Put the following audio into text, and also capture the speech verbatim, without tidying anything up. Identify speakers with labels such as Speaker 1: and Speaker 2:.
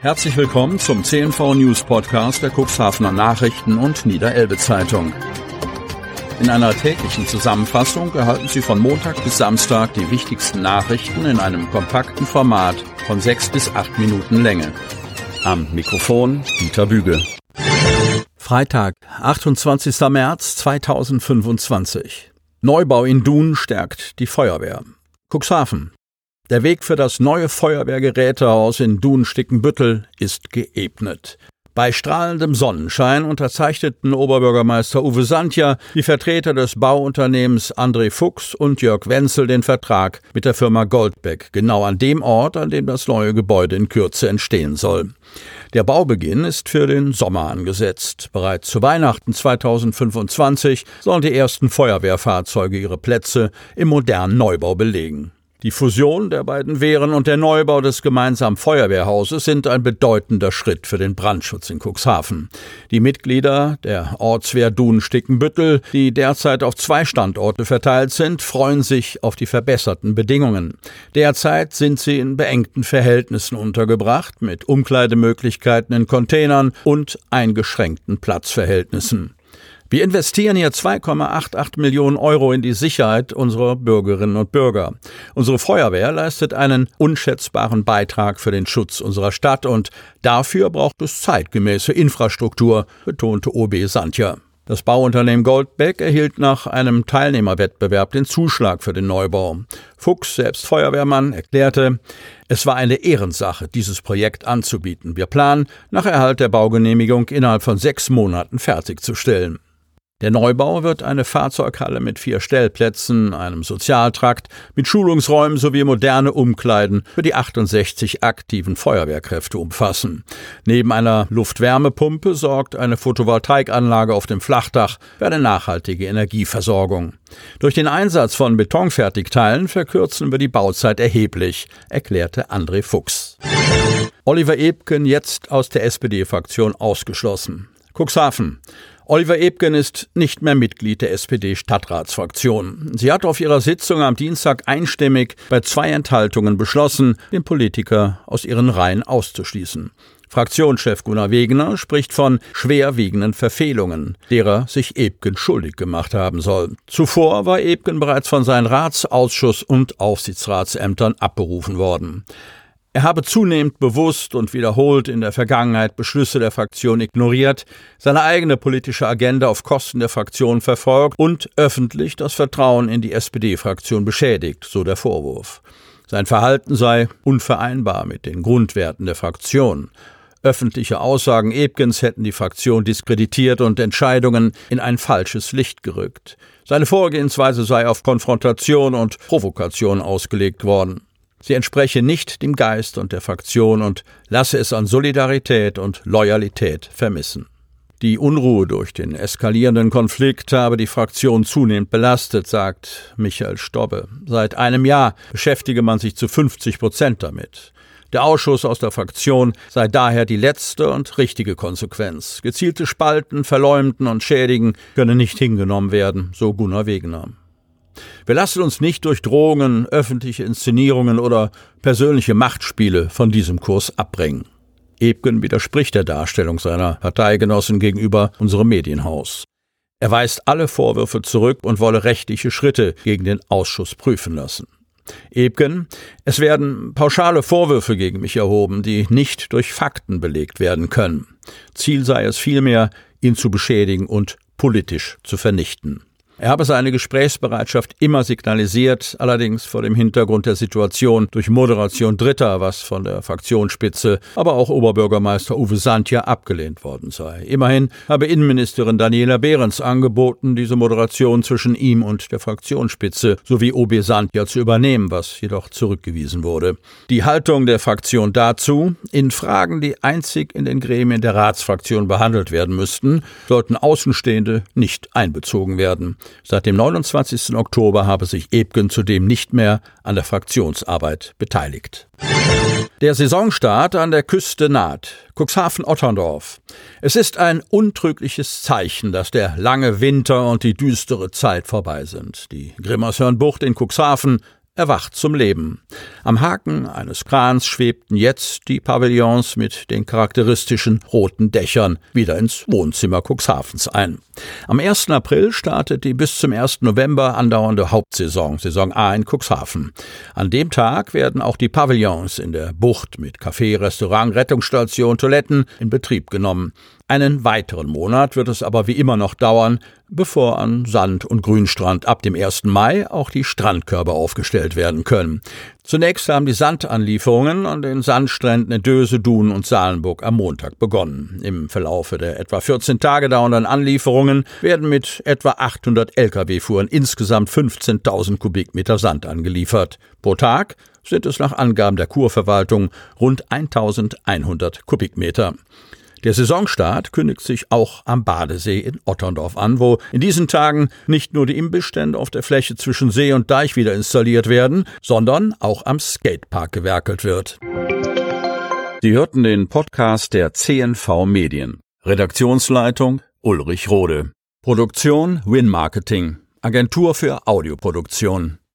Speaker 1: Herzlich willkommen zum C N V News Podcast der Cuxhavener Nachrichten und Niederelbe Zeitung. In einer täglichen Zusammenfassung erhalten Sie von Montag bis Samstag die wichtigsten Nachrichten in einem kompakten Format von sechs bis acht Minuten Länge. Am Mikrofon Dieter Büge. Freitag, achtundzwanzigster März zweitausendfünfundzwanzig. Neubau in Dun stärkt die Feuerwehr. Cuxhaven. Der Weg für das neue Feuerwehrgerätehaus in Dun-Stickenbüttel ist geebnet. Bei strahlendem Sonnenschein unterzeichneten Oberbürgermeister Uwe Santja, die Vertreter des Bauunternehmens André Fuchs und Jörg Wenzel den Vertrag mit der Firma Goldbeck, genau an dem Ort, an dem das neue Gebäude in Kürze entstehen soll. Der Baubeginn ist für den Sommer angesetzt. Bereits zu Weihnachten zweitausendfünfundzwanzig sollen die ersten Feuerwehrfahrzeuge ihre Plätze im modernen Neubau belegen. Die Fusion der beiden Wehren und der Neubau des gemeinsamen Feuerwehrhauses sind ein bedeutender Schritt für den Brandschutz in Cuxhaven. Die Mitglieder der Ortswehr Dun-Stickenbüttel, die derzeit auf zwei Standorte verteilt sind, freuen sich auf die verbesserten Bedingungen. Derzeit sind sie in beengten Verhältnissen untergebracht, mit Umkleidemöglichkeiten in Containern und eingeschränkten Platzverhältnissen. Wir investieren hier zwei Komma achtundachtzig Millionen Euro in die Sicherheit unserer Bürgerinnen und Bürger. Unsere Feuerwehr leistet einen unschätzbaren Beitrag für den Schutz unserer Stadt und dafür braucht es zeitgemäße Infrastruktur, betonte O B Santja. Das Bauunternehmen Goldbeck erhielt nach einem Teilnehmerwettbewerb den Zuschlag für den Neubau. Fuchs, selbst Feuerwehrmann, erklärte, es war eine Ehrensache, dieses Projekt anzubieten. Wir planen, nach Erhalt der Baugenehmigung innerhalb von sechs Monaten fertigzustellen. Der Neubau wird eine Fahrzeughalle mit vier Stellplätzen, einem Sozialtrakt, mit Schulungsräumen sowie moderne Umkleiden für die achtundsechzig aktiven Feuerwehrkräfte umfassen. Neben einer Luftwärmepumpe sorgt eine Photovoltaikanlage auf dem Flachdach für eine nachhaltige Energieversorgung. Durch den Einsatz von Betonfertigteilen verkürzen wir die Bauzeit erheblich, erklärte André Fuchs. Oliver Ebken jetzt aus der S P D-Fraktion ausgeschlossen. Cuxhaven. Oliver Ebken ist nicht mehr Mitglied der S P D-Stadtratsfraktion. Sie hat auf ihrer Sitzung am Dienstag einstimmig bei zwei Enthaltungen beschlossen, den Politiker aus ihren Reihen auszuschließen. Fraktionschef Gunnar Wegener spricht von schwerwiegenden Verfehlungen, derer sich Ebken schuldig gemacht haben soll. Zuvor war Ebken bereits von seinen Rats-, Ausschuss- und Aufsichtsratsämtern abberufen worden. Er habe zunehmend bewusst und wiederholt in der Vergangenheit Beschlüsse der Fraktion ignoriert, seine eigene politische Agenda auf Kosten der Fraktion verfolgt und öffentlich das Vertrauen in die S P D-Fraktion beschädigt, so der Vorwurf. Sein Verhalten sei unvereinbar mit den Grundwerten der Fraktion. Öffentliche Aussagen Ebkens hätten die Fraktion diskreditiert und Entscheidungen in ein falsches Licht gerückt. Seine Vorgehensweise sei auf Konfrontation und Provokation ausgelegt worden. Sie entspreche nicht dem Geist und der Fraktion und lasse es an Solidarität und Loyalität vermissen. Die Unruhe durch den eskalierenden Konflikt habe die Fraktion zunehmend belastet, sagt Michael Stobbe. Seit einem Jahr beschäftige man sich zu fünfzig Prozent damit. Der Ausschuss aus der Fraktion sei daher die letzte und richtige Konsequenz. Gezielte Spalten, Verleumden und Schädigen könne nicht hingenommen werden, so Gunnar Wegener. Wir lassen uns nicht durch Drohungen, öffentliche Inszenierungen oder persönliche Machtspiele von diesem Kurs abbringen. Ebken widerspricht der Darstellung seiner Parteigenossen gegenüber unserem Medienhaus. Er weist alle Vorwürfe zurück und wolle rechtliche Schritte gegen den Ausschuss prüfen lassen. Ebken: Es werden pauschale Vorwürfe gegen mich erhoben, die nicht durch Fakten belegt werden können. Ziel sei es vielmehr, ihn zu beschädigen und politisch zu vernichten. Er habe seine Gesprächsbereitschaft immer signalisiert, allerdings vor dem Hintergrund der Situation durch Moderation Dritter, was von der Fraktionsspitze, aber auch Oberbürgermeister Uwe Santja abgelehnt worden sei. Immerhin habe Innenministerin Daniela Behrens angeboten, diese Moderation zwischen ihm und der Fraktionsspitze sowie O B Santja zu übernehmen, was jedoch zurückgewiesen wurde. Die Haltung der Fraktion dazu: In Fragen, die einzig in den Gremien der Ratsfraktion behandelt werden müssten, sollten Außenstehende nicht einbezogen werden. Seit dem neunundzwanzigsten Oktober habe sich Ebken zudem nicht mehr an der Fraktionsarbeit beteiligt. Der Saisonstart an der Küste naht. Cuxhaven-Otterndorf. Es ist ein untrügliches Zeichen, dass der lange Winter und die düstere Zeit vorbei sind. Die Grimmershörnbucht in Cuxhaven erwacht zum Leben. Am Haken eines Krans schwebten jetzt die Pavillons mit den charakteristischen roten Dächern wieder ins Wohnzimmer Cuxhavens ein. Am ersten April startet die bis zum ersten November andauernde Hauptsaison, Saison A in Cuxhaven. An dem Tag werden auch die Pavillons in der Bucht mit Café, Restaurant, Rettungsstation, Toiletten in Betrieb genommen. Einen weiteren Monat wird es aber wie immer noch dauern, bevor an Sand- und Grünstrand ab dem ersten Mai auch die Strandkörbe aufgestellt werden können. Zunächst haben die Sandanlieferungen an den Sandstränden in Döse, Dun und Salenburg am Montag begonnen. Im Verlaufe der etwa vierzehn Tage dauernden Anlieferungen werden mit etwa achthundert L K W-Fuhren insgesamt fünfzehntausend Kubikmeter Sand angeliefert. Pro Tag sind es nach Angaben der Kurverwaltung rund eintausendeinhundert Kubikmeter. Der Saisonstart kündigt sich auch am Badesee in Otterndorf an, wo in diesen Tagen nicht nur die Imbissstände auf der Fläche zwischen See und Deich wieder installiert werden, sondern auch am Skatepark gewerkelt wird. Sie hörten den Podcast der C N V Medien. Redaktionsleitung Ulrich Rode. Produktion Win Marketing, Agentur für Audioproduktion.